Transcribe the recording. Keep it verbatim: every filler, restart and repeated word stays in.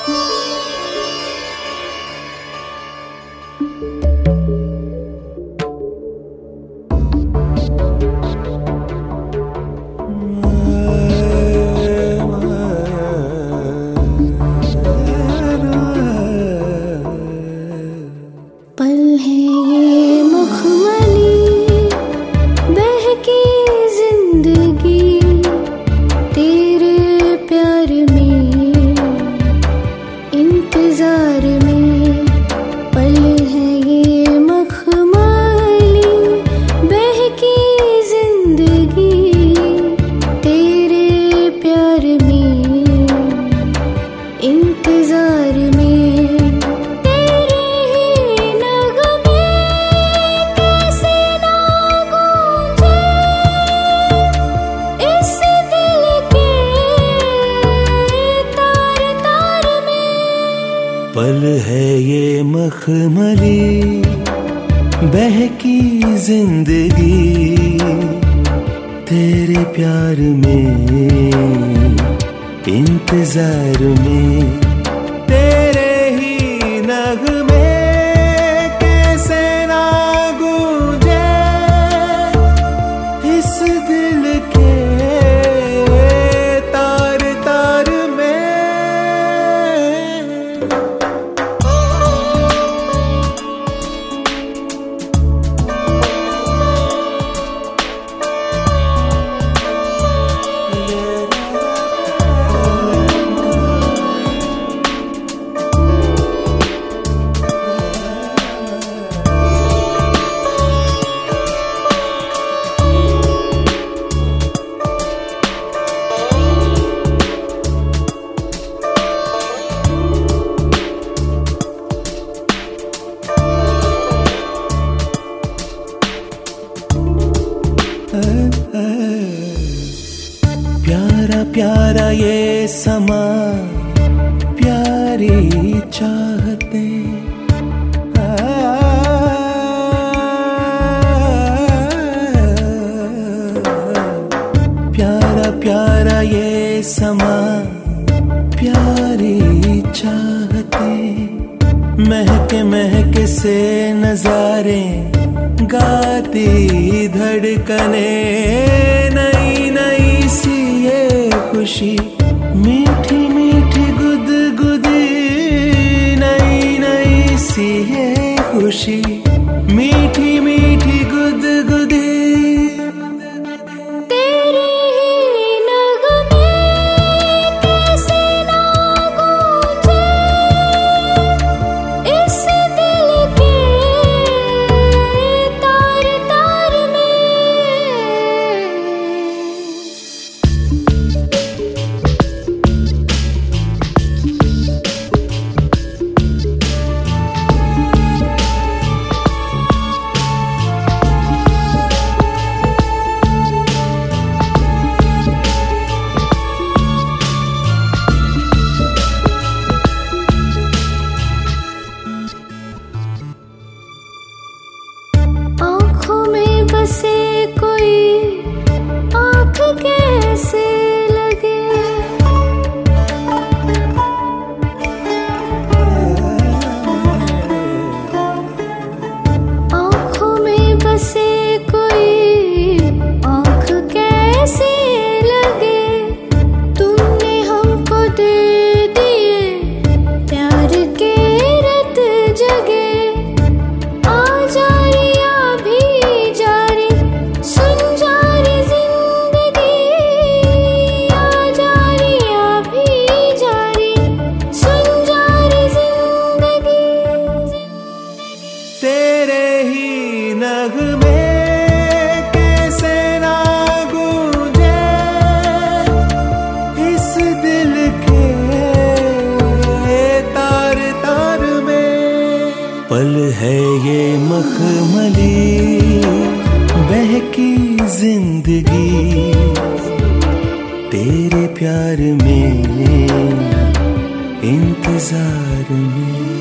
पल है ये मखमली बहकी जिंदगी तेरे प्यार में इंतजार में। पल है ये मखमली बहकी जिंदगी तेरे प्यार में इंतजार में। पल है ये मखमली बहकी जिंदगी तेरे प्यार में इंतजार में। तेरे ही नगमे कैसे ना गूंजे इस दिल के तार तार में। प्यारा प्यारा ये समा प्यारी चाहते प्यारा प्यारा ये समा प्यारी चाहते। महके महके से नजारे गाती धड़कने नई नई सी ये खुशी मीठी मीठी गुदगुदी नई नई सी ये खुशी मीठी मीठी गुदगुदी। से कोई आँख कैसे लगे आँखों में बसे कोई आँख कैसे लगे। तुमने हमको दे दिए प्यार के रत जगे। आ जाए तेरे ही नगमे कैसे ना गूंजे इस दिल के तार तार में। पल है ये मखमली बहकी जिंदगी तेरे प्यार में इंतजार में।